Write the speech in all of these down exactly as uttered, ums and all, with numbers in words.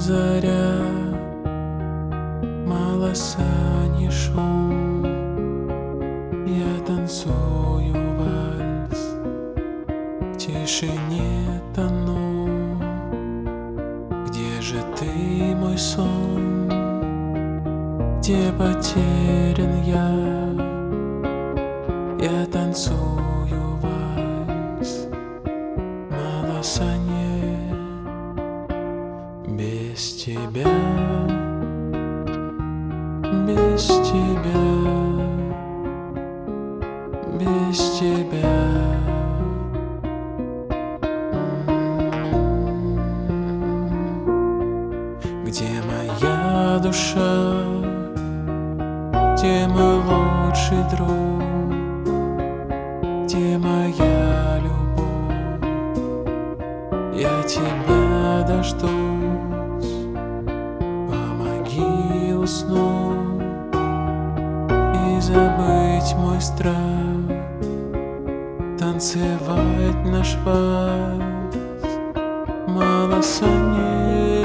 заря, малосани шум. Я танцую вальс, в тишине тону. Где же ты, мой сон? Где потерян я? Я танцую вальс, малосанье. Без тебя, без тебя, без тебя. Где моя душа? Где мой лучший друг? Где моя любовь? Я тебя дождусь. Помоги уснуть и забыть мой страх, танцевать наш вальс, малосанье.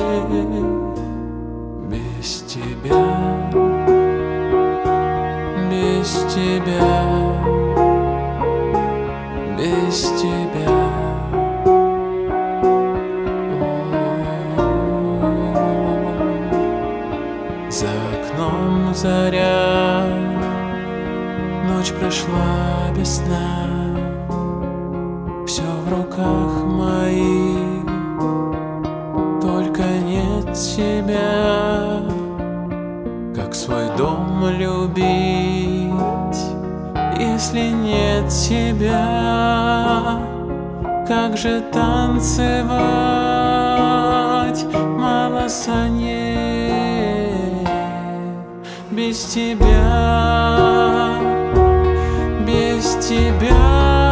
Без тебя, без тебя, без тебя. За окном заря, ночь прошла без сна. Все в руках моих, только нет тебя. Как свой дом любить, если нет тебя? Как же танцевать, малосанье? Без тебя, без тебя.